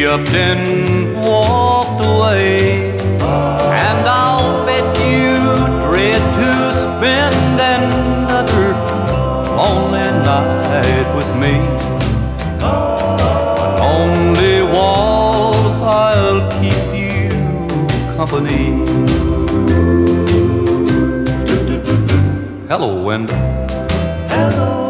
upped and walked away. And I'll bet you dread to spend another lonely night with me. But lonely walls, I'll keep you company. Hello, Wendell. Hello.